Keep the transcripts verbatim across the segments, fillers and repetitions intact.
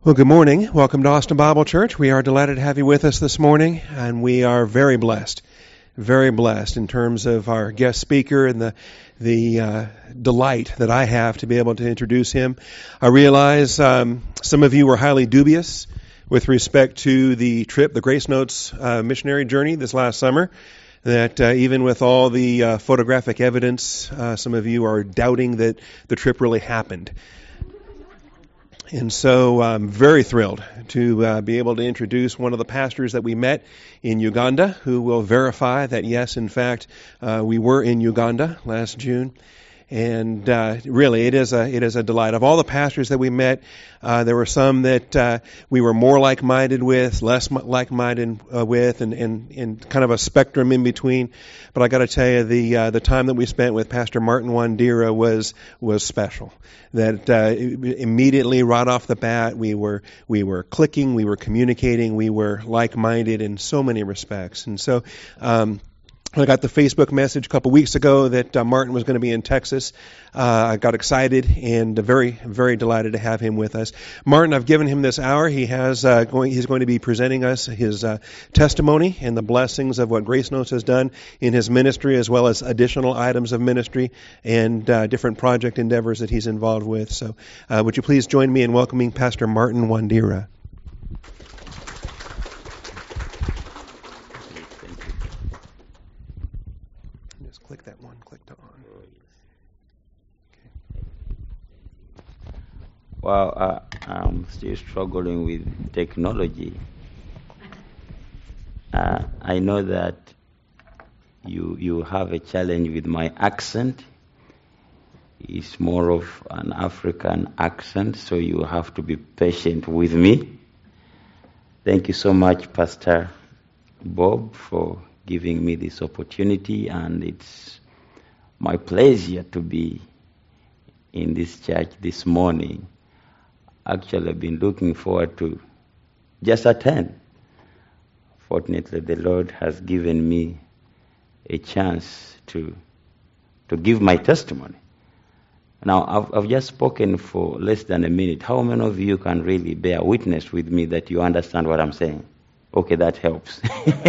Well, good morning. Welcome to Austin Bible Church. We are delighted to have you with us this morning, and we are very blessed, very blessed in terms of our guest speaker and the the uh, delight that I have to be able to introduce him. I realize um, some of you were highly dubious with respect to the trip, the Grace Notes uh, missionary journey this last summer, that uh, even with all the uh, photographic evidence, uh, some of you are doubting that the trip really happened. And so I'm very thrilled to uh, be able to introduce one of the pastors that we met in Uganda, who will verify that, yes, in fact, uh, we were in Uganda last June. And uh, really, it is a it is a delight. Of all the pastors that we met, uh, there were some that uh, we were more like-minded with, less like-minded uh, with, and, and, and kind of a spectrum in between. But I got to tell you, the uh, the time that we spent with Pastor Martin Wandera was was special. That uh, immediately, right off the bat, we were we were clicking, we were communicating, we were like-minded in so many respects, and so. Um, I got the Facebook message a couple weeks ago that uh, Martin was going to be in Texas. Uh, I got excited and very, very delighted to have him with us. Martin, I've given him this hour. He has uh, going. He's going to be presenting us his uh, testimony and the blessings of what Grace Notes has done in his ministry, as well as additional items of ministry and uh, different project endeavors that he's involved with. So, uh, would you please join me in welcoming Pastor Martin Wandera? Click that one, click to on. Okay. Well, uh, I'm still struggling with technology. Uh, I know that you you have a challenge with my accent. It's more of an African accent, so you have to be patient with me. Thank you so much, Pastor Bob, for giving me this opportunity, and it's my pleasure to be in this church this morning. Actually, I've been looking forward to just attend. Fortunately, the Lord has given me a chance to to give my testimony. Now, I've, I've just spoken for less than a minute. How many of you can really bear witness with me that you understand what I'm saying? Okay, that helps.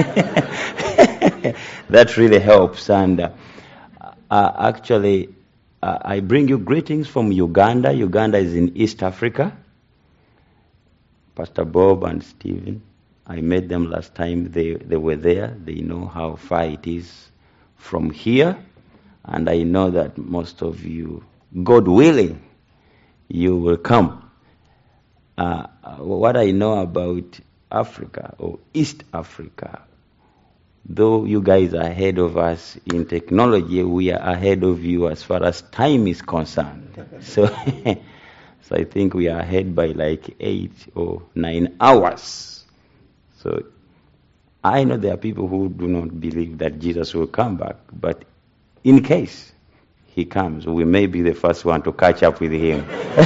That really helps. And uh, uh, actually, uh, I bring you greetings from Uganda. Uganda is in East Africa. Pastor Bob and Stephen, I met them last time they, they were there. They know how far it is from here. And I know that most of you, God willing, you will come. Uh, what I know about Africa or East Africa, though you guys are ahead of us in technology, we are ahead of you as far as time is concerned. So, so I think we are ahead by like eight or nine hours. So I know there are people who do not believe that Jesus will come back, but in case he comes, we may be the first one to catch up with him.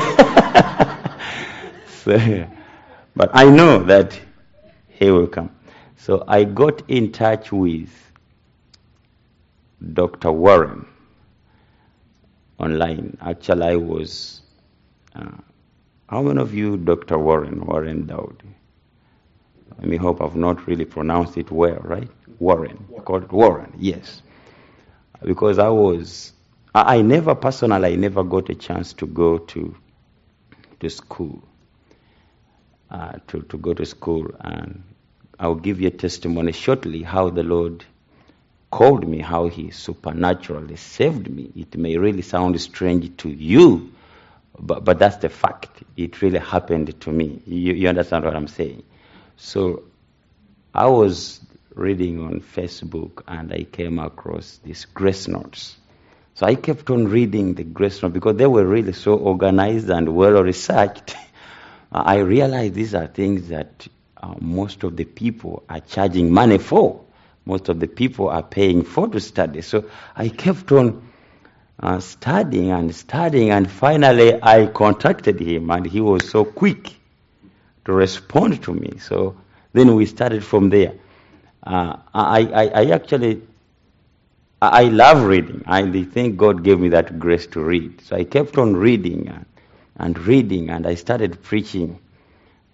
So, but I know that he will come. So I got in touch with Doctor Warren online. Actually, I was... Uh, how many of you Doctor Warren, Warren Dowd? Let me hope I've not really pronounced it well, right? Warren. You call it Warren, yes. Because I was... I, I never, personally, I never got a chance to go to, to school. Uh, to, to go to school, and I'll give you a testimony shortly how the Lord called me, how he supernaturally saved me. It may really sound strange to you, but, but that's the fact. It really happened to me. You, you understand what I'm saying? So I was reading on Facebook and I came across these Grace Notes. So I kept on reading the Grace Notes because they were really so organized and well researched. I realized these are things that uh, most of the people are charging money for. Most of the people are paying for to study. So I kept on uh, studying and studying, and finally I contacted him, and he was so quick to respond to me. So then we started from there. Uh, I, I, I actually, I love reading. I think God gave me that grace to read. So I kept on reading and, and reading, and I started preaching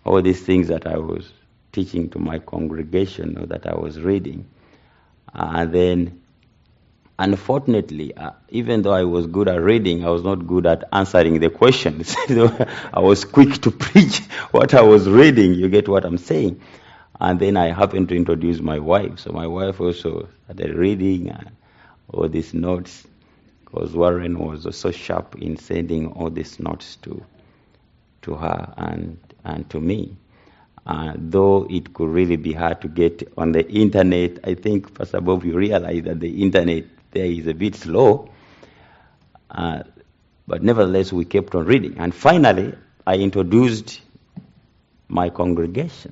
all these things that I was teaching to my congregation or that I was reading. Uh, and then, unfortunately, uh, even though I was good at reading, I was not good at answering the questions. I was quick to preach what I was reading. You get what I'm saying? And then I happened to introduce my wife. So my wife also started reading uh, all these notes, because Warren was so sharp in sending all these notes to to her and and to me. Uh, though it could really be hard to get on the internet, I think, Pastor Bob, you realize that the internet there is a bit slow. Uh, but nevertheless, we kept on reading. And finally, I introduced my congregation.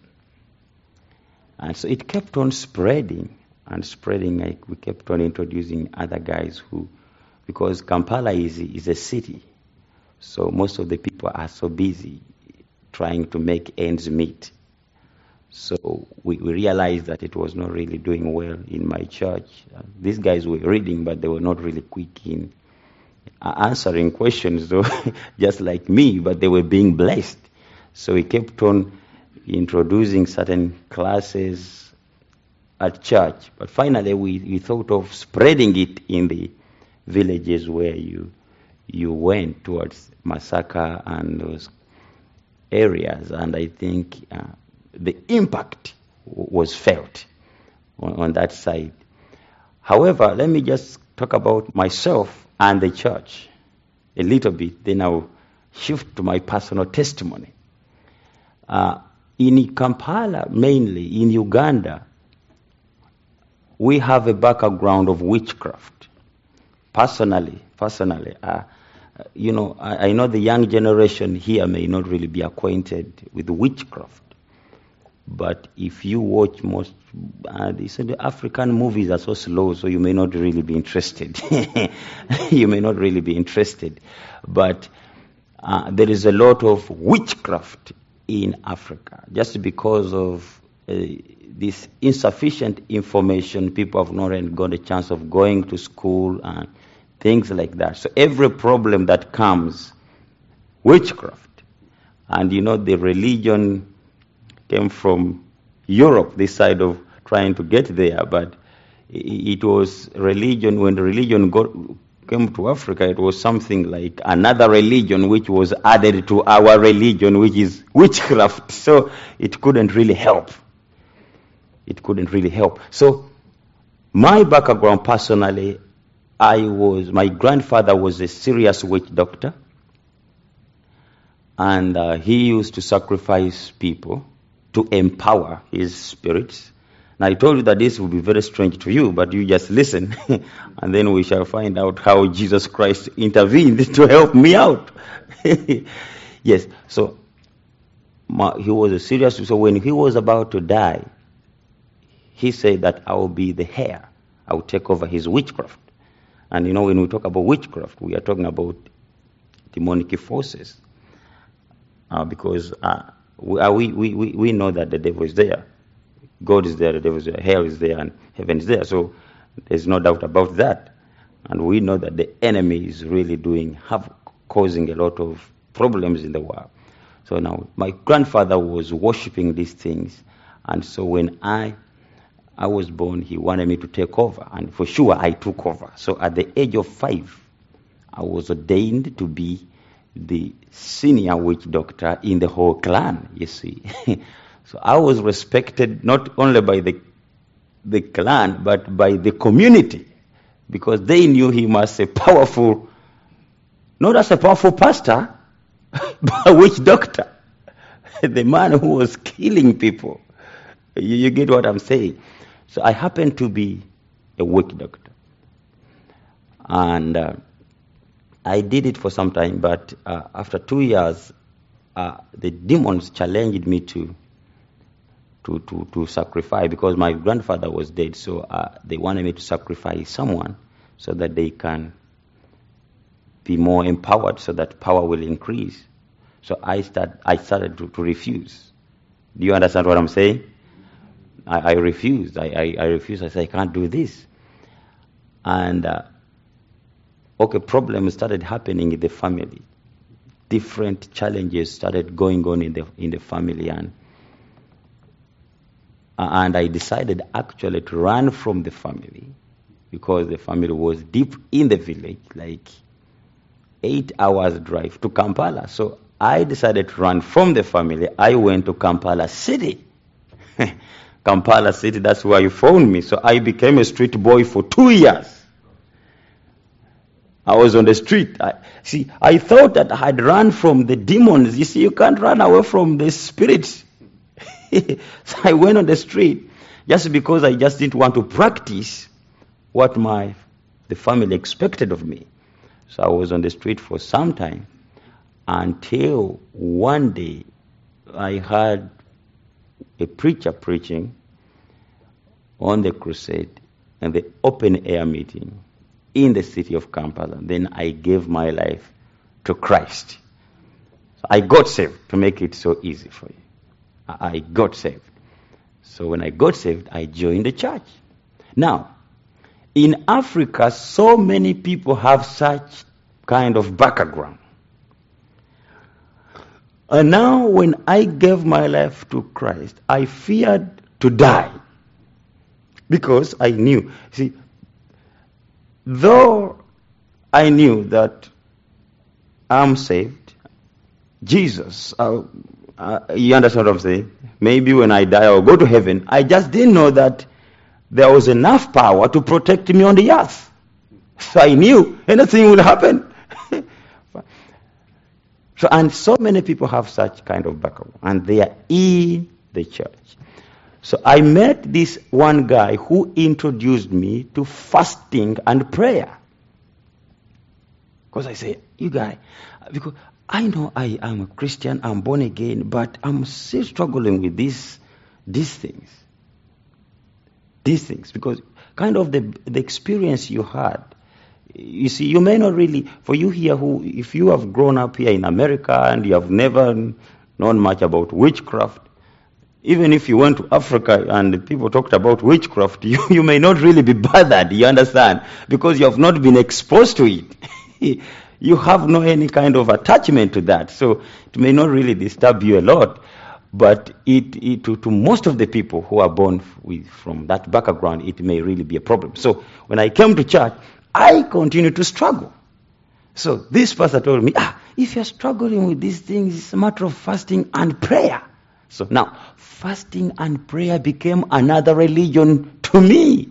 And so it kept on spreading and spreading. Like we kept on introducing other guys who, because Kampala is, is a city. So most of the people are so busy trying to make ends meet. So we, we realized that it was not really doing well in my church. Uh, these guys were reading, but they were not really quick in uh, answering questions, though, just like me, but they were being blessed. So we kept on introducing certain classes at church. But finally, we, we thought of spreading it in the villages where you you went towards Masaka and those areas. And I think uh, the impact w- was felt on, on that side. However, let me just talk about myself and the church a little bit. Then I'll shift to my personal testimony. Uh, in Kampala, mainly in Uganda, we have a background of witchcraft. Personally, personally, uh, you know, I, I know the young generation here may not really be acquainted with witchcraft. But if you watch most, uh, they say the African movies are so slow, so you may not really be interested. You may not really be interested. But uh, there is a lot of witchcraft in Africa, just because of uh, this insufficient information. People have not really got a chance of going to school and things like that. So every problem that comes, witchcraft. And you know, the religion came from Europe, this side of trying to get there, but it was religion. When the religion got, came to Africa, it was something like another religion which was added to our religion, which is witchcraft. So it couldn't really help. It couldn't really help. So my background personally, I was, my grandfather was a serious witch doctor, and uh, he used to sacrifice people to empower his spirits. Now, I told you that this will be very strange to you, but you just listen, and then we shall find out how Jesus Christ intervened to help me out. Yes, so my, he was a serious, so when he was about to die, he said that I will be the heir. I will take over his witchcraft. And you know, when we talk about witchcraft, we are talking about demonic forces. Uh, because uh, we, we, we, we know that the devil is there. God is there, the devil is there, hell is there, and heaven is there. So there's no doubt about that. And we know that the enemy is really doing havoc, causing a lot of problems in the world. So now, my grandfather was worshipping these things. And so when I I was born, he wanted me to take over. And for sure, I took over. So at the age of five, I was ordained to be the senior witch doctor in the whole clan, you see. So I was respected not only by the the clan, but by the community, because they knew him as a powerful, not as a powerful pastor, but a witch doctor. The man who was killing people. You, you get what I'm saying? So I happened to be a witch doctor. And uh, I did it for some time, but uh, after two years, uh, the demons challenged me to to, to, to sacrifice, because my grandfather was dead, so uh, they wanted me to sacrifice someone so that they can be more empowered, so that power will increase. So I, start, I started to, to refuse. Do you understand what I'm saying? I, I refused. I, I, I refused. I said, I can't do this. And, uh, okay, problems started happening in the family. different challenges started going on in the in the family, and and I decided actually to run from the family because the family was deep in the village, like eight hours drive to Kampala. So I decided to run from the family. I went to Kampala City. Kampala City, that's where you found me. So I became a street boy for two years. I was on the street. I, see, I thought that I had run from the demons. You see, you can't run away from the spirits. So I went on the street just because I just didn't want to practice what my the family expected of me. So I was on the street for some time until one day I heard a preacher preaching on the crusade and the open air meeting in the city of Kampala. Then I gave my life to Christ. So I got saved, to make it so easy for you. I got saved. So when I got saved, I joined the church. Now, in Africa, so many people have such kind of background. And now when I gave my life to Christ, I feared to die. Because I knew, see, though I knew that I'm saved, Jesus, uh, uh, you understand what I'm saying? Maybe when I die I'll go to heaven. I just didn't know that there was enough power to protect me on the earth. So I knew anything would happen. So, and so many people have such kind of background, and they are in the church. So I met this one guy who introduced me to fasting and prayer. Because I say, you guy, because I know I am a Christian, I'm born again, but I'm still struggling with these these things. These things, because kind of the the experience you had. You see, you may not really, for you here who, if you have grown up here in America and you have never known much about witchcraft, even if you went to Africa and people talked about witchcraft, you, you may not really be bothered, you understand, because you have not been exposed to it. You have no any kind of attachment to that, so it may not really disturb you a lot. But it, it to, to most of the people who are born with, from that background, it may really be a problem. So when I came to church, I continued to struggle. So this pastor told me, ah, if you're struggling with these things, it's a matter of fasting and prayer. So now, fasting and prayer became another religion to me.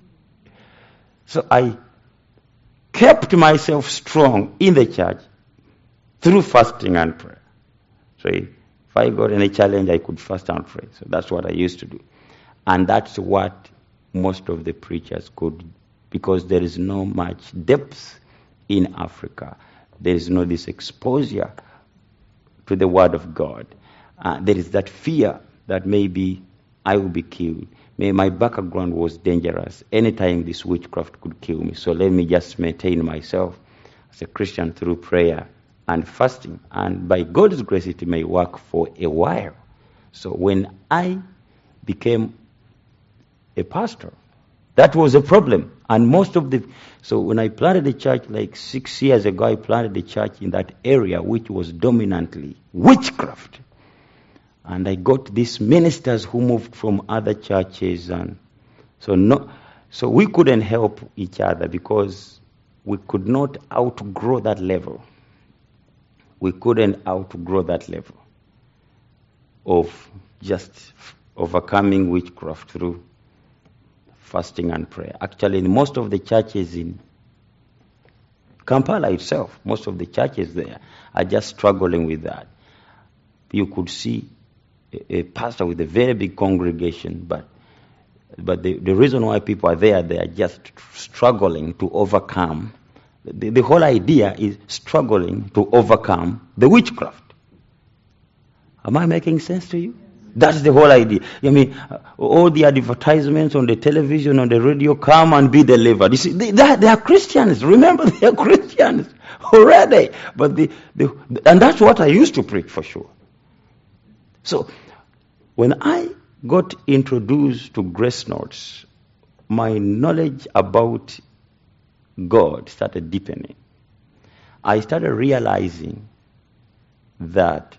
So I kept myself strong in the church through fasting and prayer. So if I got any challenge, I could fast and pray. So that's what I used to do. And that's what most of the preachers could do. Because there is no much depth in Africa. There is no this exposure to the Word of God. Uh, there is that fear that maybe I will be killed. Maybe my background was dangerous. Anytime this witchcraft could kill me. So let me just maintain myself as a Christian through prayer and fasting. And by God's grace, it may work for a while. So when I became a pastor, that was a problem. And most of the, so when I planted the church like six years ago, I planted the church in that area which was dominantly witchcraft. And I got these ministers who moved from other churches. And so no, so we couldn't help each other because we could not outgrow that level. We couldn't outgrow that level of just overcoming witchcraft through fasting and prayer. Actually, in most of the churches in Kampala itself, most of the churches there are just struggling with that. You could see a, a pastor with a very big congregation, but but the, the reason why people are there, they are just struggling to overcome. The, the whole idea is struggling to overcome the witchcraft. Am I making sense to you? That's the whole idea. I mean, all the advertisements on the television, on the radio, come and be delivered. You see, they, they are Christians. Remember, they are Christians already. But the, the, and that's what I used to preach for sure. So, when I got introduced to Grace Notes, my knowledge about God started deepening. I started realizing that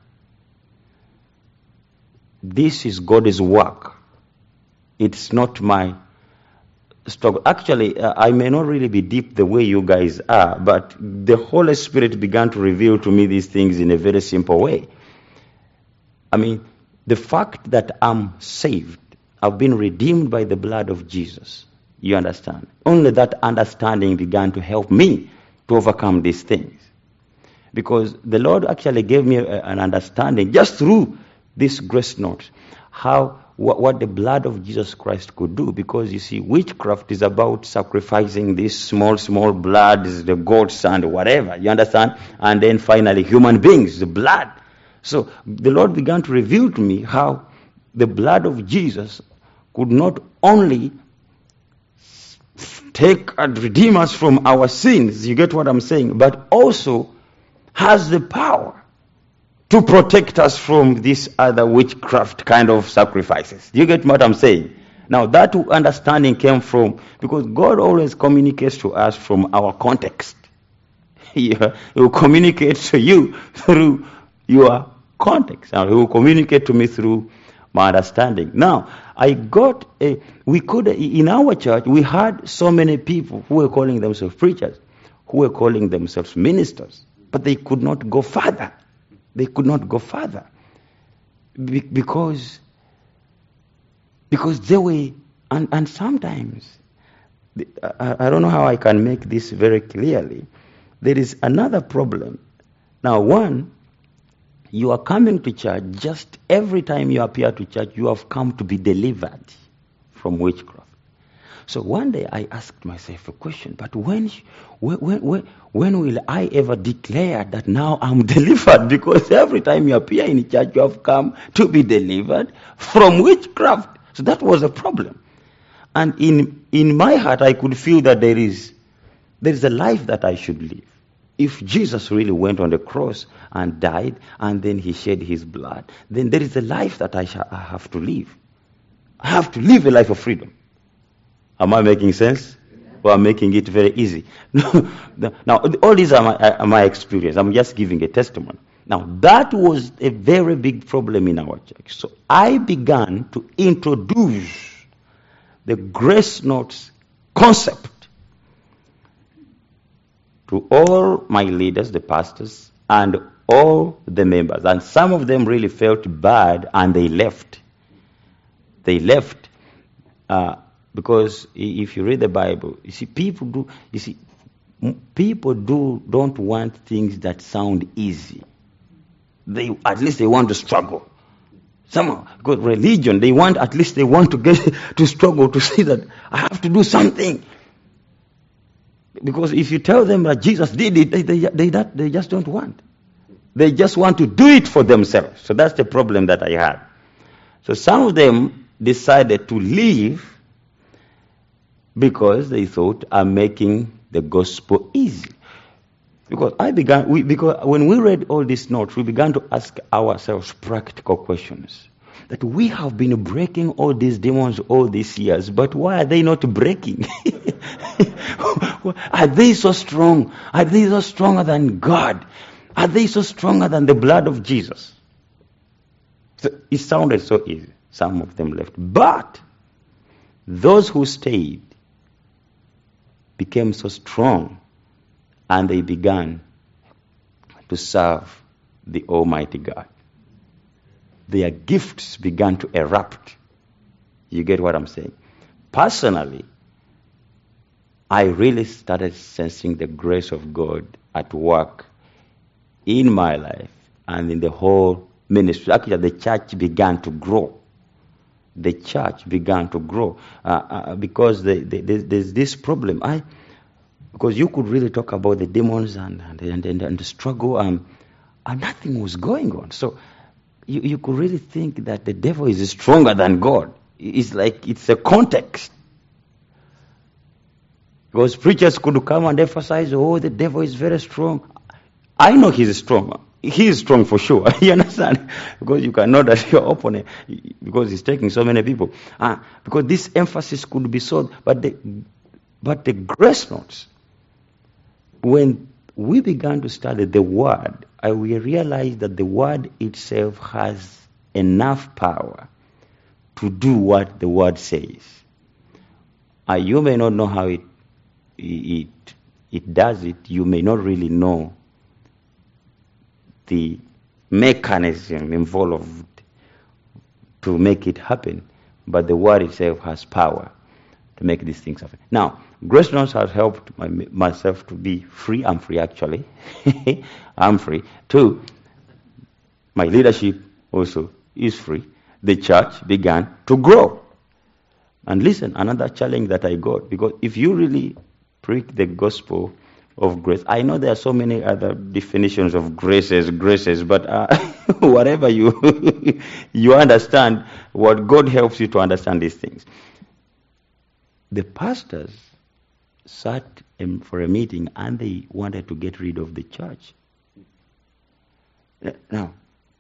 this is God's work. It's not my struggle. Actually, uh, I may not really be deep the way you guys are, but the Holy Spirit began to reveal to me these things in a very simple way. I mean, the fact that I'm saved, I've been redeemed by the blood of Jesus. You understand? Only that understanding began to help me to overcome these things. Because the Lord actually gave me a, an understanding just through this grace note, how what, what the blood of Jesus Christ could do. Because you see, witchcraft is about sacrificing these small, small bloods, the goats and whatever. You understand? And then finally, human beings, the blood. So the Lord began to reveal to me how the blood of Jesus could not only take and redeem us from our sins, you get what I'm saying, but also has the power to protect us from this other witchcraft kind of sacrifices. You get what I'm saying? Now that understanding came from, because God always communicates to us from our context. Yeah, He will communicate to you through your context. And He will communicate to me through my understanding. Now, I got a, we could, in our church, we had so many people who were calling themselves preachers, who were calling themselves ministers, but they could not go further. They could not go further. Be, because, because they were, and, and sometimes, I, I don't know how I can make this very clearly, there is another problem. Now, one, you are coming to church, just every time you appear to church, you have come to be delivered from witchcraft. So one day I asked myself a question, but when, when, when, when will I ever declare that now I'm delivered? Because every time you appear in church, you have come to be delivered from witchcraft. So that was a problem. And in, in my heart, I could feel that there is, there is a life that I should live. If Jesus really went on the cross and died, and then He shed His blood, then there is a life that I, shall, I have to live. I have to live a life of freedom. Am I making sense? Or I'm making it very easy? Now, all these are my, are my experience. I'm just giving a testimony. Now, that was a very big problem in our church. So I began to introduce the grace notes concept to all my leaders, the pastors, and all the members. And some of them really felt bad, and they left. They left uh, because if you read the Bible, you see, people do. You see, people do don't want things that sound easy. They at least they want to struggle. Some because religion, they want at least they want to get to struggle to see that I have to do something. Because if you tell them that Jesus did it, they, they, they, that, they just don't want. They just want to do it for themselves. So that's the problem that I had. So some of them decided to leave because they thought I'm making the gospel easy. Because I began, we, because when we read all these notes, we began to ask ourselves practical questions. That we have been breaking all these demons all these years, but why are they not breaking? Are they so strong? Are they so stronger than God? Are they so stronger than the blood of Jesus? So it sounded so easy. Some of them left. But those who stayed became so strong, and they began to serve the Almighty God. Their gifts began to erupt. You get what I'm saying? Personally, I really started sensing the grace of God at work in my life and in the whole ministry. Actually, the church began to grow. The church began to grow uh, uh, because the, the, the, there's this problem. I, because you could really talk about the demons and and, and, and the struggle, and, and nothing was going on. So you, you could really think that the devil is stronger than God. It's like it's a context. Because preachers could come and emphasize, oh, the devil is very strong. I know he's strong. He is strong for sure. You understand? Because you cannot that your opponent, because he's taking so many people. Uh, because this emphasis could be so, but the, but the grace notes, when we began to study the word I will realize that the word itself has enough power to do what the word says. Uh, you may not know how it, it it does it. You may not really know the mechanism involved to make it happen, but the word itself has power to make these things happen. Now, Grace Notes has helped my, myself to be free. I'm free, actually. I'm free. Two, my leadership also is free. The church began to grow. And listen, another challenge that I got, because if you really preach the gospel of grace, I know there are so many other definitions of graces, graces, but uh, whatever you you understand, what God helps you to understand these things. The pastors sat in for a meeting and they wanted to get rid of the church. Now,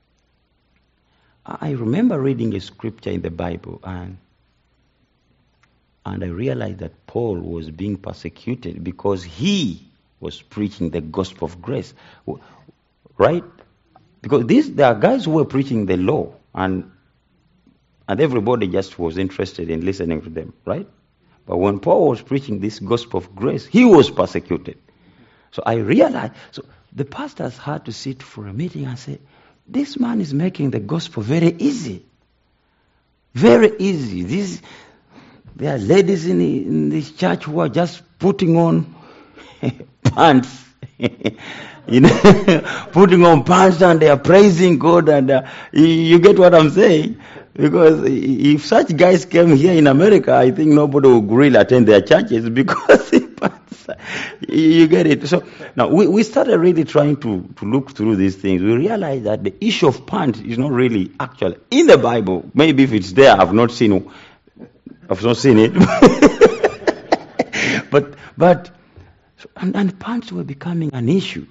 I remember reading a scripture in the Bible, and and I realized that Paul was being persecuted because he was preaching the gospel of grace, right? Because these there are guys who were preaching the law, and and everybody just was interested in listening to them, right? But when Paul was preaching this gospel of grace, he was persecuted. So I realized, so the pastors had to sit for a meeting and say, this man is making the gospel very easy. Very easy. This, there are ladies in, the, in this church who are just putting on pants. You know, putting on pants and they are praising God, and uh, you, you get what I'm saying? Because if such guys came here in America, I think nobody would really attend their churches because you get it. So now we, we started really trying to, to look through these things. We realized that the issue of pants is not really actual in the Bible. Maybe if it's there, I've not seen I've not seen it. but but and, and pants were becoming an issue.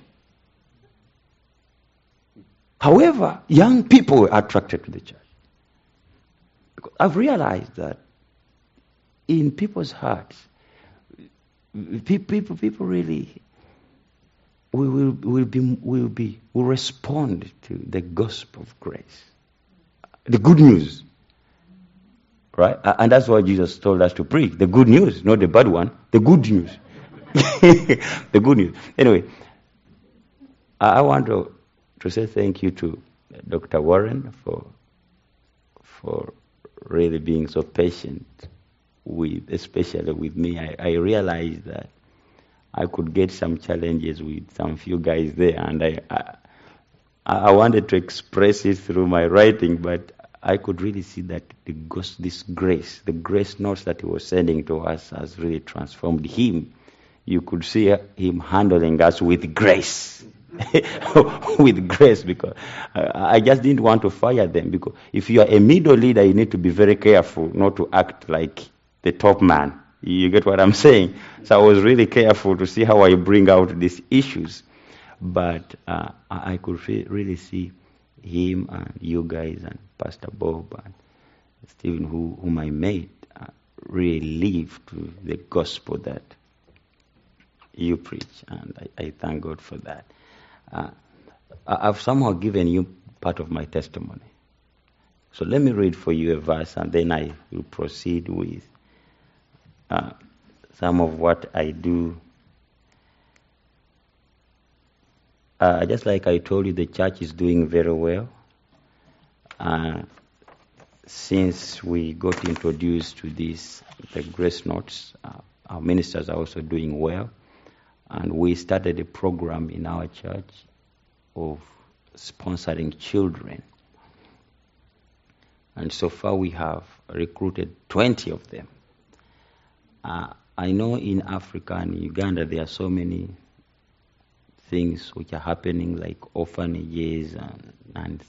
However, young people were attracted to the church. I've realized that in people's hearts, people, people really we will, will be, will be, will respond to the gospel of grace, the good news, right? And that's why Jesus told us to preach the good news, not the bad one, the good news, the good news. Anyway, I want to to say thank you to Doctor Warren for for. really being so patient with, especially with me. I, I realized that I could get some challenges with some few guys there, and I, I I wanted to express it through my writing, but I could really see that the ghost, this grace, the grace notes that he was sending to us has really transformed him. You could see him handling us with grace. with grace, because I just didn't want to fire them, because if you are a middle leader, you need to be very careful not to act like the top man. You get what I'm saying? So I was really careful to see how I bring out these issues, but uh, I could really see him and you guys and Pastor Bob and Stephen, who, whom I met, uh, really live to the gospel that you preach, and I, I thank God for that. Uh, I've somehow given you part of my testimony. So let me read for you a verse, and then I will proceed with uh, some of what I do. Uh, just like I told you, the church is doing very well. Uh, since we got introduced to this, the Grace Notes, uh, our ministers are also doing well. And we started a program in our church of sponsoring children. And so far we have recruited twenty of them. Uh, I know in Africa and Uganda there are so many things which are happening, like orphanages and, and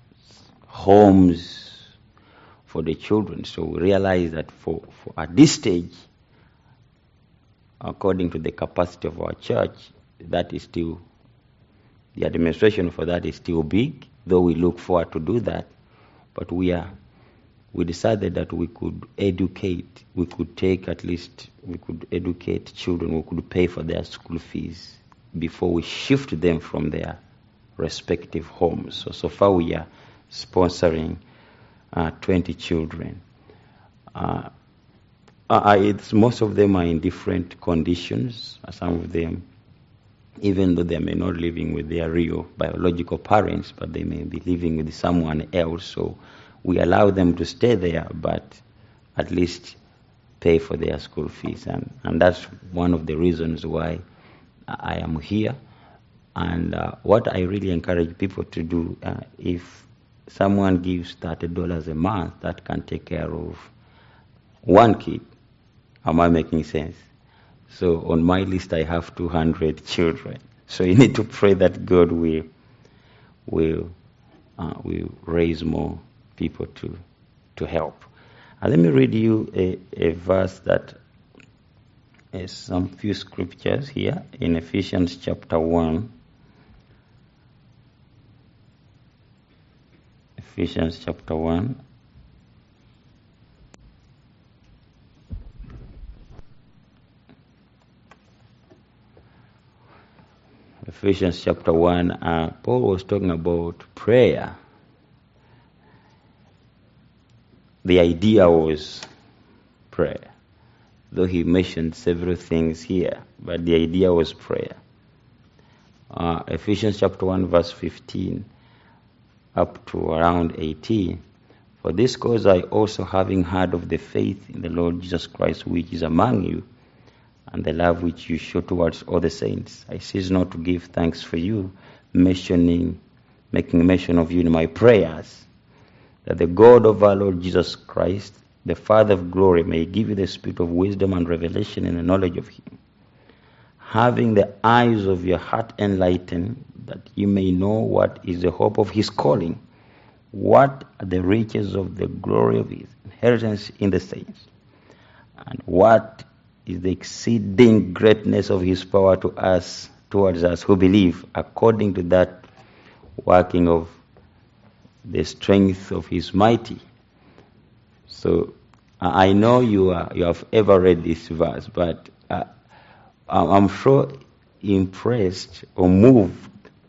homes for the children. So we realize that for, for at this stage, according to the capacity of our church, that is still, the administration for that is still big, though we look forward to do that. But we are, we decided that we could educate, we could take at least, we could educate children, we could pay for their school fees before we shift them from there, respective homes. So, so far we are sponsoring uh, twenty children. Uh, uh, it's, most of them are in different conditions. Some of them, even though they may not living with their real biological parents, but they may be living with someone else. So we allow them to stay there, but at least pay for their school fees. And, and that's one of the reasons why I am here. And uh, what I really encourage people to do, uh, if someone gives thirty dollars a month, that can take care of one kid. Am I making sense? So on my list, I have two hundred children. So you need to pray that God will will uh, will raise more people to to help. And let me read you a, a verse that is some few scriptures here in Ephesians chapter one. Ephesians chapter one. Ephesians chapter one, uh, Paul was talking about prayer. The idea was prayer, though he mentioned several things here, but the idea was prayer. Uh, Ephesians chapter one, verse fifteen, up to around eighteen. For this cause I also, having heard of the faith in the Lord Jesus Christ which is among you, and the love which you show towards all the saints, I cease not to give thanks for you, mentioning, making mention of you in my prayers, that the God of our Lord Jesus Christ, the Father of glory, may give you the spirit of wisdom and revelation in the knowledge of him, having the eyes of your heart enlightened, that you may know what is the hope of his calling, what are the riches of the glory of his inheritance in the saints, and what is the exceeding greatness of his power to us, towards us who believe, according to that working of the strength of his mighty. So I know you are, you have ever read this verse, but uh, I'm sure impressed or moved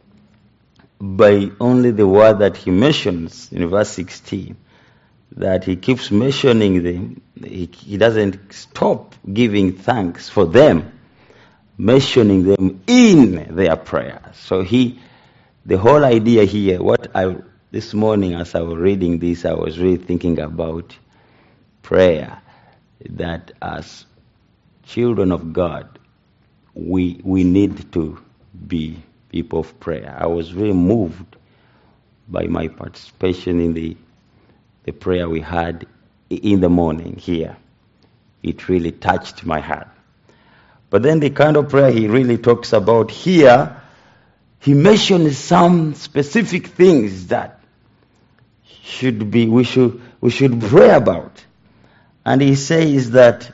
by only the word that he mentions in verse sixteen, that he keeps mentioning them. He, he doesn't stop giving thanks for them, mentioning them in their prayers. So he, the whole idea here, what I, this morning as I was reading this, I was really thinking about prayer, that as children of God, we we need to be people of prayer. I was really moved by my participation in the the prayer we had in the morning here. It really touched my heart. But then the kind of prayer he really talks about here, he mentions some specific things that should be we should we should pray about. And he says that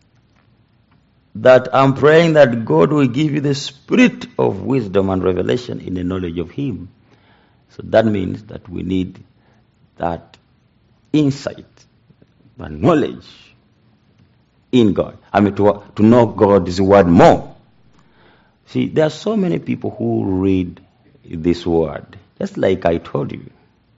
that I'm praying that God will give you the spirit of wisdom and revelation in the knowledge of him. So that means that we need that insight, the knowledge in God. I mean, to, to know God's word more. See, there are so many people who read this word, just like I told you.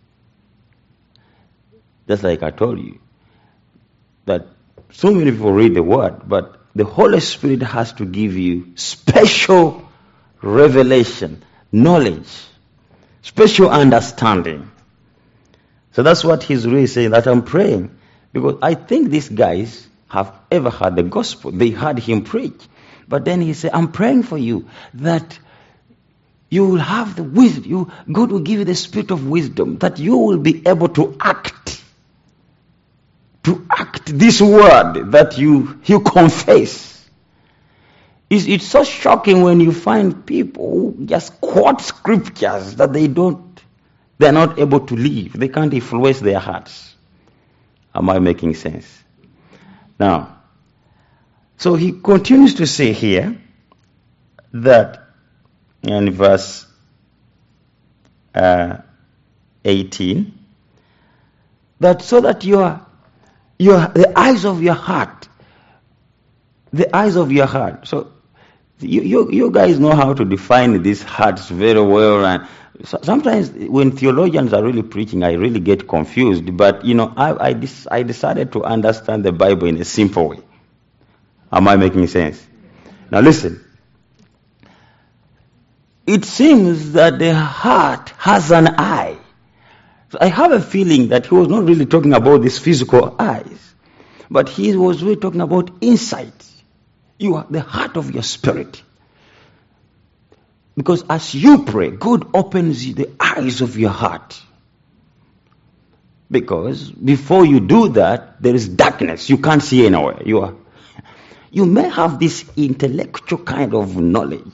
Just like I told you. That so many people read the word, but the Holy Spirit has to give you special revelation, knowledge, special understanding. So that's what he's really saying, that I'm praying. Because I think these guys have ever heard the gospel. They heard him preach. But then he said, I'm praying for you that you will have the wisdom. You, God will give you the spirit of wisdom, that you will be able to act. To act this word that you, you confess. It's, it's so shocking when you find people who just quote scriptures that they don't, they're not able to live. They can't influence their hearts. Am I making sense? Now, so he continues to say here that in verse uh, eighteen, that so that your your the eyes of your heart, the eyes of your heart. So You, you, you guys know how to define these hearts very well, and so, sometimes when theologians are really preaching, I really get confused. But you know, I I, dis- I decided to understand the Bible in a simple way. Am I making sense? Now listen. It seems that the heart has an eye. So I have a feeling that he was not really talking about these physical eyes, but he was really talking about insight. You are the heart of your spirit. Because as you pray, God opens the eyes of your heart. Because before you do that, there is darkness. You can't see anywhere. You are. You may have this intellectual kind of knowledge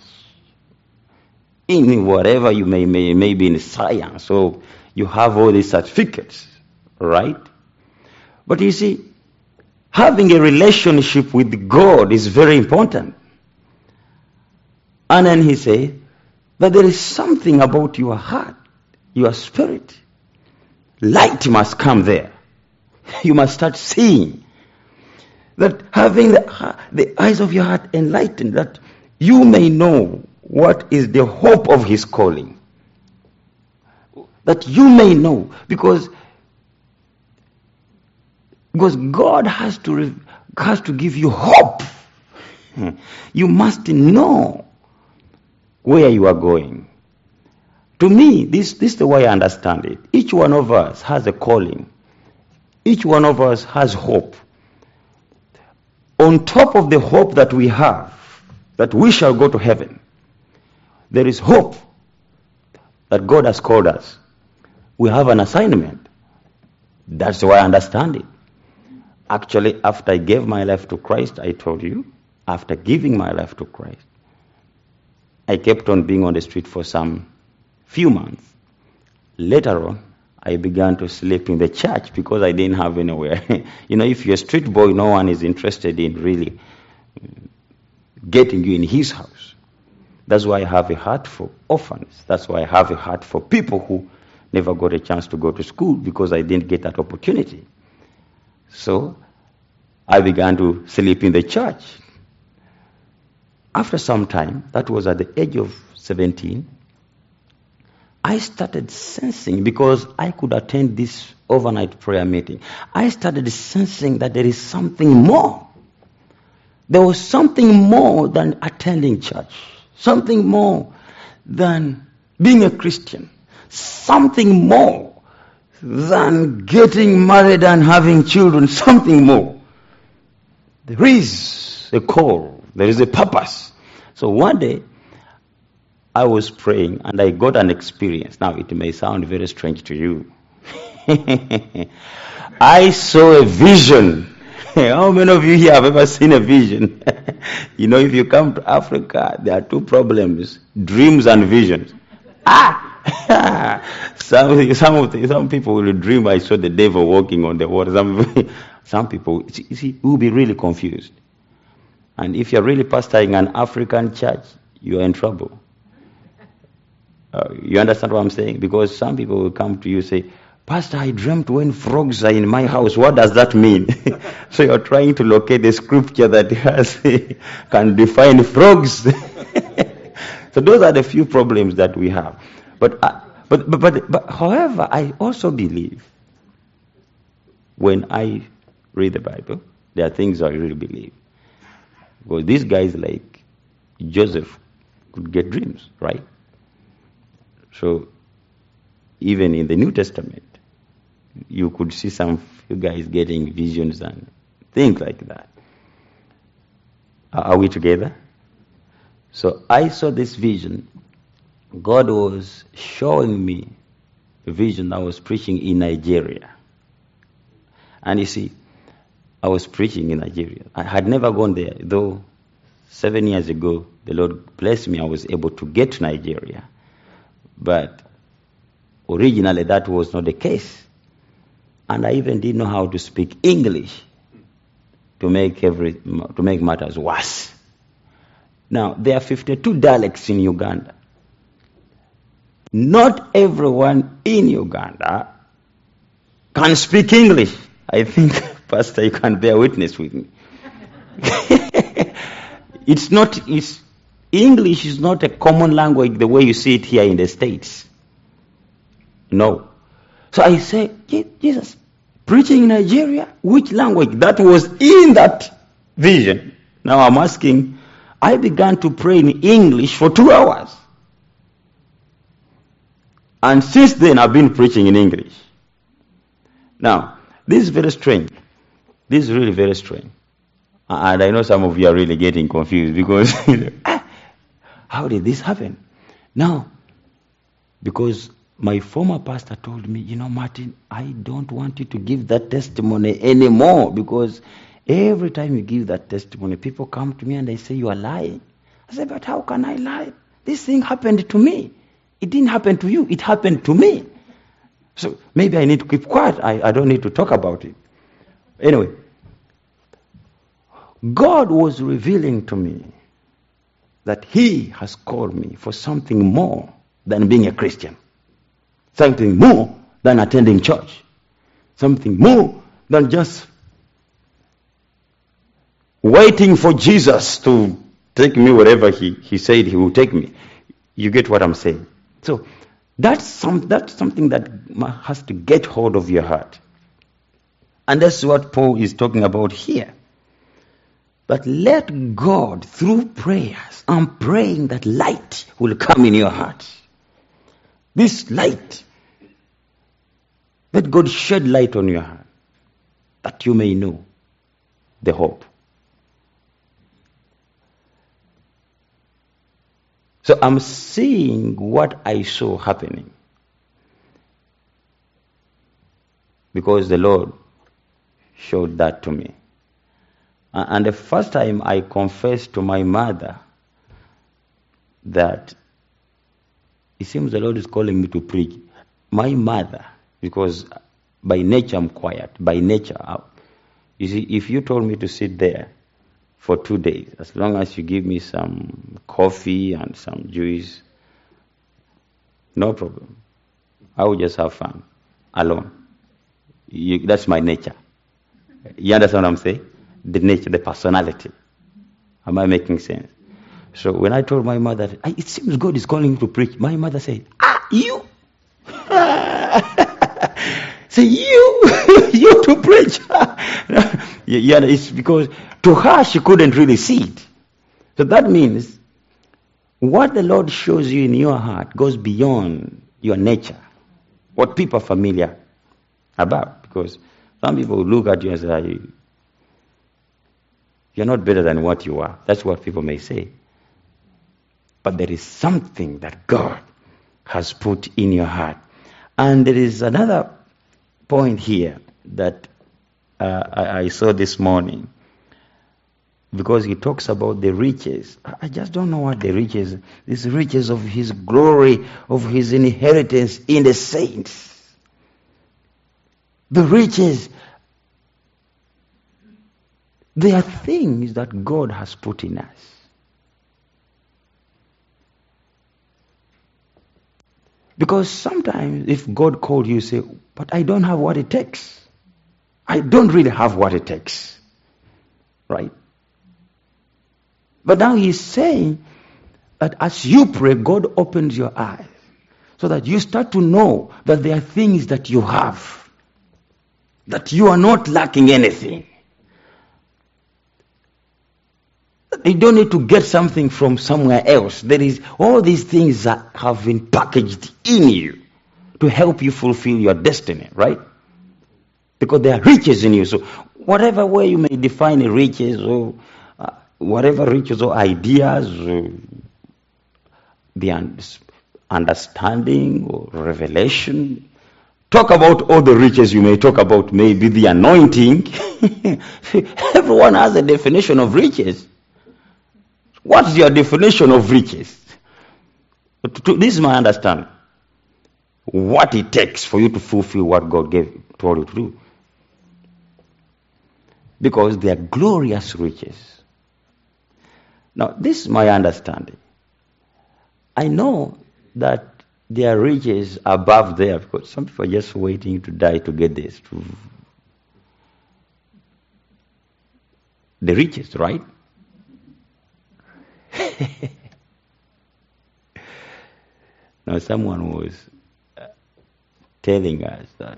in whatever you may, may, maybe in science, or you have all these certificates, right? But you see, having a relationship with God is very important. And then he said that there is something about your heart, your spirit. Light must come there. You must start seeing. That having the, the eyes of your heart enlightened, that you may know what is the hope of his calling. That you may know, because Because God has to has to give you hope. You must know where you are going. To me, this, this is the way I understand it. Each one of us has a calling. Each one of us has hope. On top of the hope that we have, that we shall go to heaven, there is hope that God has called us. We have an assignment. That's the way I understand it. Actually, after I gave my life to Christ, I told you, after giving my life to Christ, I kept on being on the street for some few months. Later on, I began to sleep in the church because I didn't have anywhere. You know, if you're a street boy, no one is interested in really getting you in his house. That's why I have a heart for orphans. That's why I have a heart for people who never got a chance to go to school because I didn't get that opportunity. So I began to sleep in the church. After some time, that was at the age of seventeen, I started sensing, because I could attend this overnight prayer meeting, I started sensing that there is something more. There was something more than attending church, something more than being a Christian, something more than getting married and having children, something more. There is a call, there is a purpose. So one day, I was praying and I got an experience. Now, it may sound very strange to you. I saw a vision. How many of you here have ever seen a vision? You know, if you come to Africa, there are two problems: dreams and visions. Ah! some some of the, some people will dream I saw the devil walking on the water. Some, some people, you see, will be really confused. And if you're really pastoring an African church, you are in trouble. Uh, you understand what I'm saying? Because some people will come to you and say, Pastor, I dreamt when frogs are in my house. What does that mean? So you're trying to locate the scripture that has can define frogs. So those are the few problems that we have. But, uh, but, but, but, but, however, I also believe when I read the Bible, there are things I really believe. Because these guys like Joseph could get dreams, right? So even in the New Testament, you could see some few guys getting visions and things like that. Are we together? So I saw this vision. God was showing me a vision I was preaching in Nigeria. And you see, I was preaching in Nigeria. I had never gone there, though seven years ago, the Lord blessed me, I was able to get to Nigeria. But originally that was not the case. And I even didn't know how to speak English to make every to make matters worse. Now, there are fifty-two dialects in Uganda. Not everyone in Uganda can speak English. I think, Pastor, you can bear witness with me. It's not, it's, English is not a common language the way you see it here in the States. No. So I say, Jesus, preaching in Nigeria, which language? That was in that vision. Now I'm asking, I began to pray in English for two hours. And since then I've been preaching in English. Now, this is very strange. This is really very strange. And I know some of you are really getting confused because, how did this happen? Now, because my former pastor told me, you know, Martin, I don't want you to give that testimony anymore because every time you give that testimony, people come to me and they say you are lying. I said, but how can I lie? This thing happened to me. It didn't happen to you. It happened to me. So maybe I need to keep quiet. I, I don't need to talk about it. Anyway, God was revealing to me that He has called me for something more than being a Christian. Something more than attending church. Something more than just waiting for Jesus to take me wherever he, he said He will take me. You get what I'm saying? So that's, some, that's something that has to get hold of your heart. And that's what Paul is talking about here. But let God, through prayers, I'm praying that light will come in your heart. This light. Let God shed light on your heart, that you may know the hope. So I'm seeing what I saw happening. Because the Lord showed that to me. And the first time I confessed to my mother that it seems the Lord is calling me to preach. My mother, because by nature I'm quiet, by nature, I, you see, if you told me to sit there for two days, as long as you give me some coffee and some juice, no problem. I will just have fun, alone. You, that's my nature. You understand what I'm saying? The nature, the personality. Am I making sense? So when I told my mother, it seems God is calling me to preach, my mother said, ah, you? Say, you? You to preach? Yeah, it's because to her she couldn't really see it. So that means what the Lord shows you in your heart goes beyond your nature, what people are familiar about. Because some people look at you and say, you're not better than what you are. That's what people may say. But there is something that God has put in your heart. And there is another point here that uh, I, I saw this morning. Because he talks about the riches. I just don't know what the riches, these riches of His glory, of His inheritance in the saints. The riches, they are things that God has put in us. Because sometimes if God called you, you say, but I don't have what it takes. I don't really have what it takes. Right? But now He's saying that as you pray, God opens your eyes so that you start to know that there are things that you have, that you are not lacking anything. You don't need to get something from somewhere else. There is all these things that have been packaged in you to help you fulfill your destiny, right? Because there are riches in you. So whatever way you may define riches or uh, whatever riches or ideas or the understanding or revelation, talk about all the riches you may talk about, maybe the anointing. Everyone has a definition of riches. What's your definition of riches? This is my understanding. What it takes for you to fulfill what God gave, told you to do. Because they are glorious riches. Now, this is my understanding. I know that there are riches above there, because some people are just waiting to die to get this. The riches, right? Now, someone was telling us that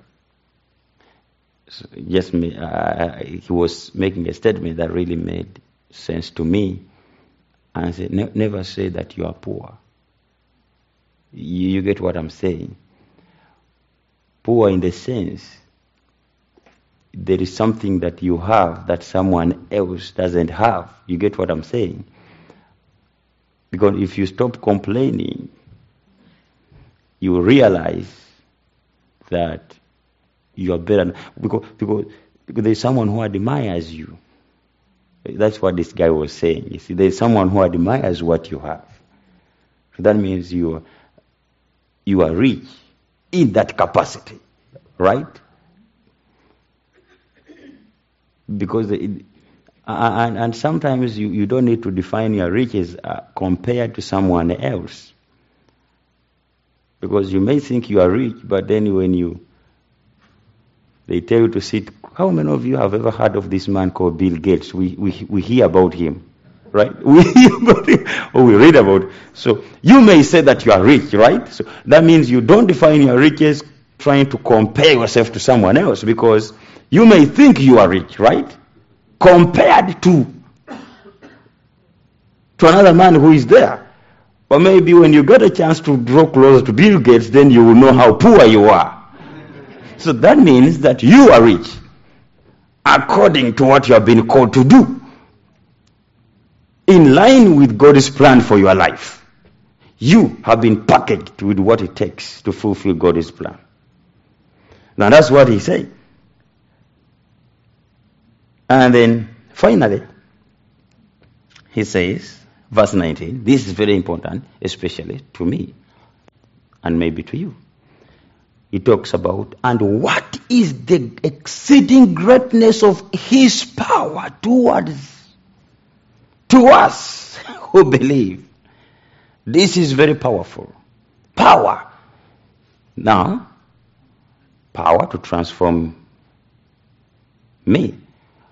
just me, uh, he was making a statement that really made sense to me, and said, ne- never say that you are poor. You, you get what I'm saying? Poor in the sense there is something that you have that someone else doesn't have. You get what I'm saying? Because if you stop complaining, you realize that you are better. Because, because, because there's someone who admires you. That's what this guy was saying. You see, there's someone who admires what you have. So that means you are, you are rich in that capacity, right? Because it, and, and sometimes you, you don't need to define your riches uh, compared to someone else. Because you may think you are rich, but then when you, they tell you to sit. How many of you have ever heard of this man called Bill Gates? We we we hear about him, right? We hear about him, or we read about it. So you may say that you are rich, right? So that means you don't define your riches trying to compare yourself to someone else, because you may think you are rich, right? Compared to to another man who is there. Or maybe when you get a chance to draw closer to Bill Gates, then you will know how poor you are. So that means that you are rich according to what you have been called to do, in line with God's plan for your life. You have been packaged with what it takes to fulfill God's plan. Now that's what he said. And then finally, he says, verse nineteen, this is very important, especially to me and maybe to you. He talks about, and what is the exceeding greatness of his power towards to us who believe. This is very powerful. Power. Now, power to transform me.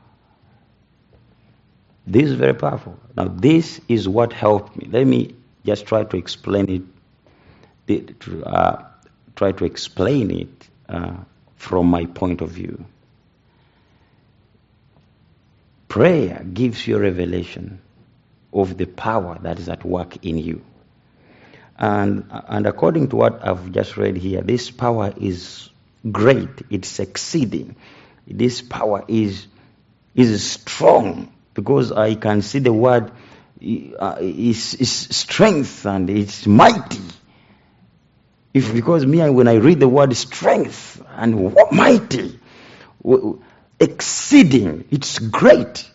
This is very powerful. Now, this is what helped me. Let me just try to explain it, uh, try to explain it uh, from my point of view. Prayer gives you a revelation of the power that is at work in you. And, and according to what I've just read here, this power is great. It's exceeding. This power is, is strong. Because I can see the word uh, is, is strength and it's mighty. If because me, when I read the word strength and mighty, exceeding, it's great.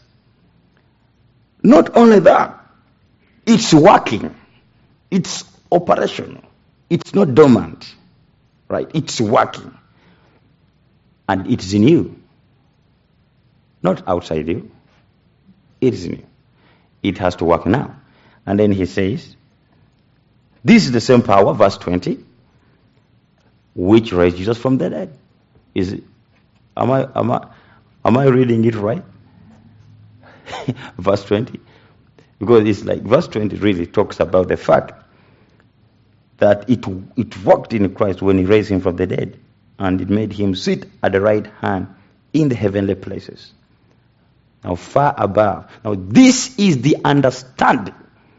Not only that, it's working, it's operational, it's not dormant, right? It's working, and it's in you, not outside you. It is new. It has to work now. And then he says, this is the same power, verse twenty, which raised Jesus from the dead. Is it, am I am I am I reading it right? Verse twenty. Because it's like verse twenty really talks about the fact that it it worked in Christ when he raised him from the dead, and it made him sit at the right hand in the heavenly places. Now, far above. Now, this is the understanding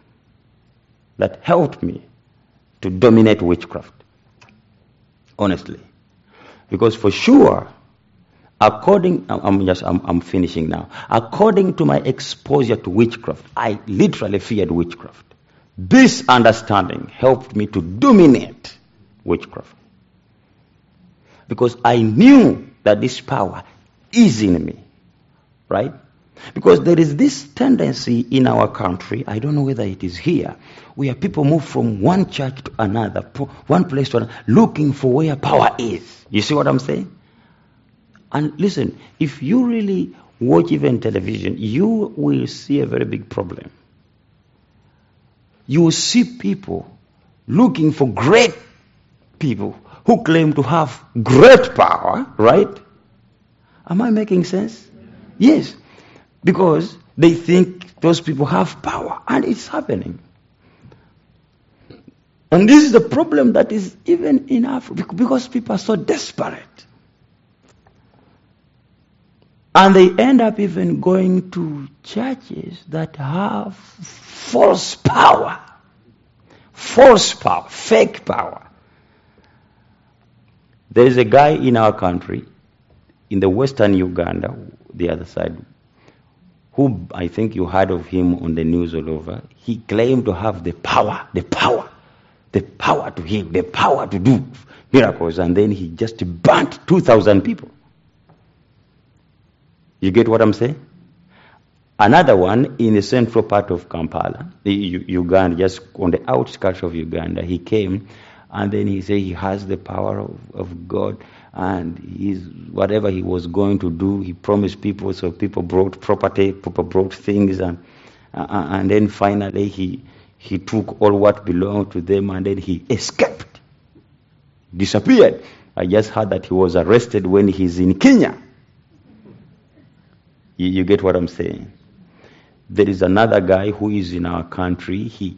that helped me to dominate witchcraft. Honestly. Because for sure, according, I'm just, I'm, I'm finishing now. According to my exposure to witchcraft, I literally feared witchcraft. This understanding helped me to dominate witchcraft. Because I knew that this power is in me. Right? Because there is this tendency in our country, I don't know whether it is here, where people move from one church to another, one place to another, looking for where power is. You see what I'm saying? And listen, if you really watch even television, you will see a very big problem. You will see people looking for great people who claim to have great power, right? Am I making sense? Yes. Because they think those people have power, and it's happening. And this is the problem that is even in Africa, because people are so desperate. And they end up even going to churches that have false power. False power, fake power. There is a guy in our country, in the western Uganda, the other side, who I think you heard of him on the news all over. He claimed to have the power, the power, the power to heal, the power to do miracles, and then he just burnt two thousand people. You get what I'm saying? Another one in the central part of Kampala, the U- Uganda, just on the outskirts of Uganda, he came and then he said he has the power of, of God, and he's, whatever he was going to do, he promised people, so people brought property, people brought things, and uh, and then finally he he took all what belonged to them, and then he escaped, disappeared. I just heard that he was arrested when he's in Kenya. You, you get what I'm saying? There is another guy who is in our country, he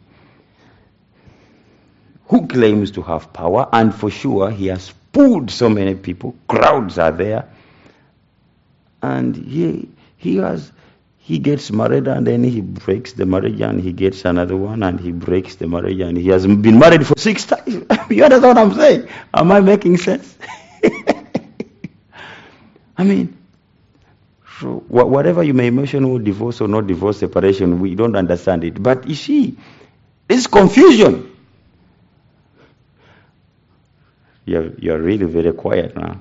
who claims to have power, and for sure he has pulled so many people, crowds are there, and he he has he gets married, and then he breaks the marriage, and he gets another one, and he breaks the marriage, and he has been married for six times. You understand what I'm saying? Am I making sense? I mean, so whatever you may mention, or divorce or not divorce, separation, we don't understand it. But you see, this confusion. You're, you're really very quiet now.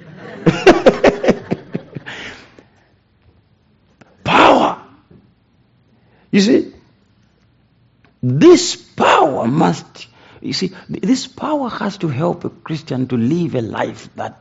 Power. You see, this power must, you see, this power has to help a Christian to live a life that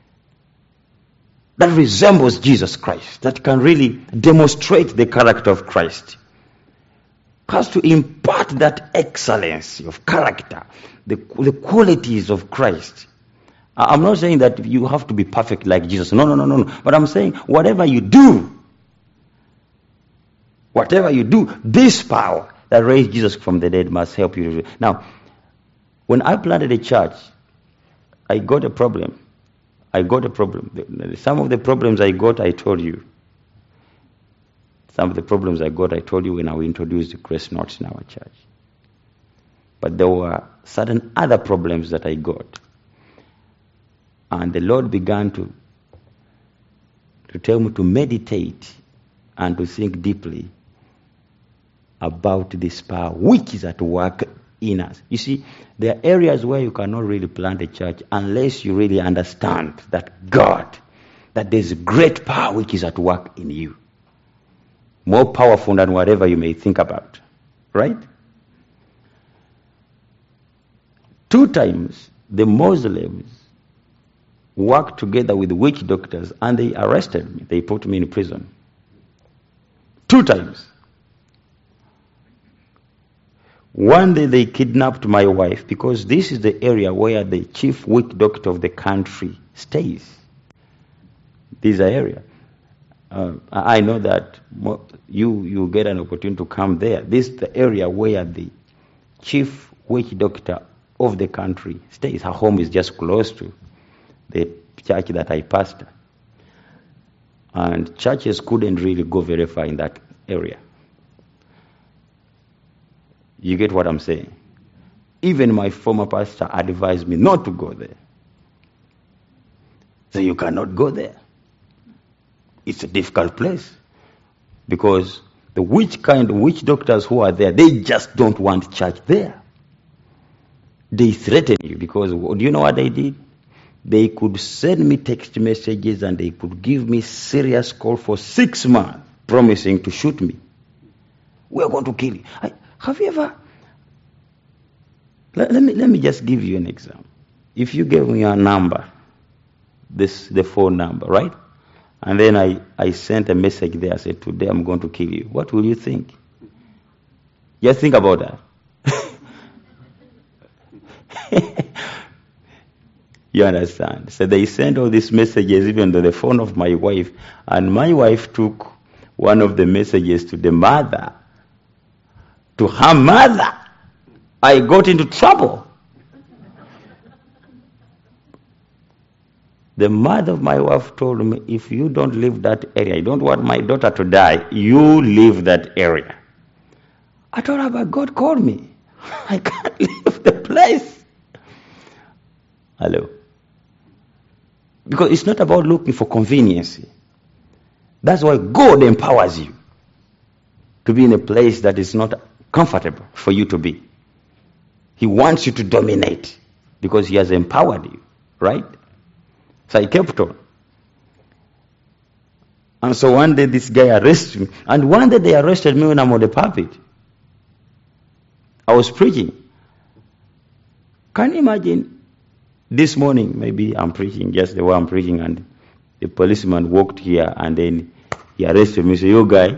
that resembles Jesus Christ, that can really demonstrate the character of Christ. Has to impart that excellence of character, the, the qualities of Christ. I'm not saying that you have to be perfect like Jesus. No, no, no, no, no. But I'm saying whatever you do, whatever you do, this power that raised Jesus from the dead must help you. Now, when I planted a church, I got a problem. I got a problem. Some of the problems I got, I told you. Some of the problems I got, I told you when I introduced the grace notes in our church. But there were certain other problems that I got. And the Lord began to, to tell me to meditate and to think deeply about this power which is at work in us. You see, there are areas where you cannot really plant a church unless you really understand that God, that there's a great power which is at work in you. More powerful than whatever you may think about. Right? Two times, the Muslims worked together with witch doctors and they arrested me. They put me in prison. Two times. One day they kidnapped my wife because this is the area where the chief witch doctor of the country stays. This is the area. Uh, I know that you you get an opportunity to come there. This is the area where the chief witch doctor of the country stays. Her home is just close to the church that I pastor. And churches couldn't really go very far in that area. You get what I'm saying? Even my former pastor advised me not to go there. So you cannot go there. It's a difficult place. Because the witch kind of witch doctors who are there, they just don't want church there. They threaten you because, do you know what they did? They could send me text messages and they could give me serious call for six months, promising to shoot me. We are going to kill you. I, have you ever... Let, let me let me just give you an example. If you gave me your number, this the phone number, right? And then I, I sent a message there, I said, today I'm going to kill you. What will you think? Just think about that. You understand? So they sent all these messages even to the phone of my wife, and my wife took one of the messages to the mother, to her mother. I got into trouble. The mother of my wife told me, if you don't leave that area, I don't want my daughter to die, you leave that area. I told her, but God called me. I can't leave the place. Hello. Because it's not about looking for convenience. That's why God empowers you to be in a place that is not comfortable for you to be. He wants you to dominate because He has empowered you, right? So I kept on. And so one day this guy arrested me. And one day they arrested me when I'm on the pulpit. I was preaching. Can you imagine? This morning, maybe I'm preaching just the way I'm preaching, and the policeman walked here and then he arrested me. He said, you guy,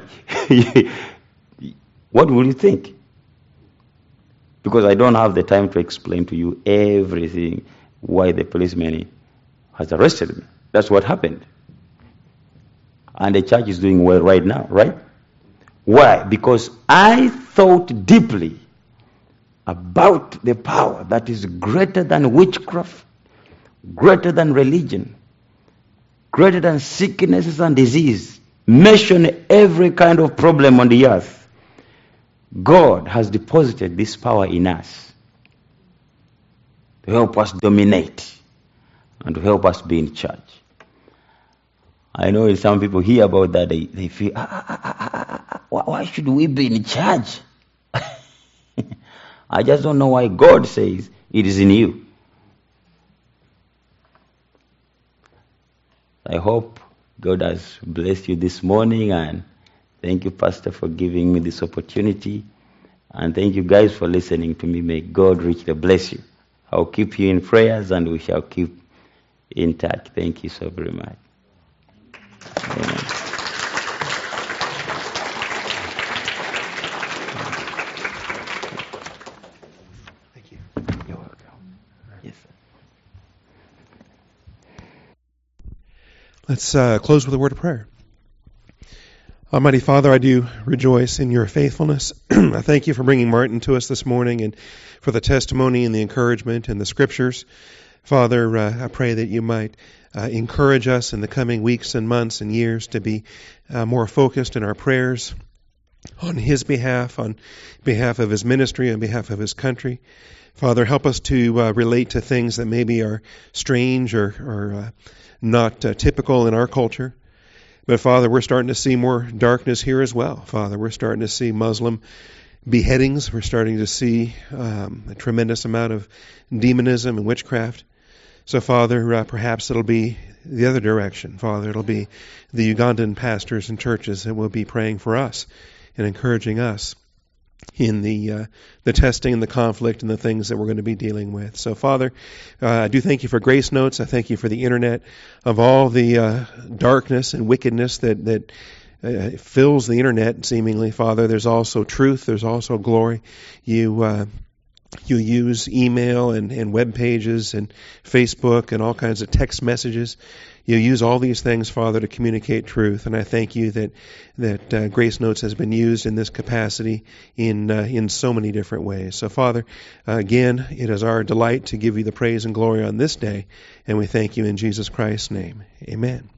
what will you think? Because I don't have the time to explain to you everything why the policeman has arrested me. That's what happened. And the church is doing well right now, right? Why? Because I thought deeply about the power that is greater than witchcraft, greater than religion, greater than sicknesses and disease. Mention every kind of problem on the earth. God has deposited this power in us to help us dominate and to help us be in charge. I know some people hear about that, they, they feel, ah, ah, ah, ah, ah, ah, why should we be in charge? I just don't know why God says it is in you. I hope God has blessed you this morning, and thank you, Pastor, for giving me this opportunity. And thank you guys for listening to me. May God richly bless you. I'll keep you in prayers and we shall keep in touch. Thank you so very much. Amen. Thank you. You're welcome. Yes, sir. Let's uh, close with a word of prayer. Almighty Father, I do rejoice in your faithfulness. I thank you for bringing Martin to us this morning and for the testimony and the encouragement and the scriptures. Father, uh, I pray that you might uh, encourage us in the coming weeks and months and years to be uh, more focused in our prayers on his behalf, on behalf of his ministry, on behalf of his country. Father, help us to uh, relate to things that maybe are strange or, or uh, not uh, typical in our culture. But Father, we're starting to see more darkness here as well. Father, we're starting to see Muslim beheadings. We're starting to see um, a tremendous amount of demonism and witchcraft. So Father, uh, perhaps it'll be the other direction. Father, it'll be the Ugandan pastors and churches that will be praying for us and encouraging us in the uh, the testing and the conflict and the things that we're going to be dealing with. So, Father, uh, I do thank you for Grace Notes. I thank you for the Internet, of all the uh, darkness and wickedness that, that uh, fills the Internet, seemingly, Father. There's also truth. There's also glory. You uh, you use email and, and web pages and Facebook and all kinds of text messages. You use all these things, Father, to communicate truth, and I thank you that that uh, Grace Notes has been used in this capacity in uh, in so many different ways. So, Father, uh, again, it is our delight to give you the praise and glory on this day, and we thank you in Jesus Christ's name. Amen.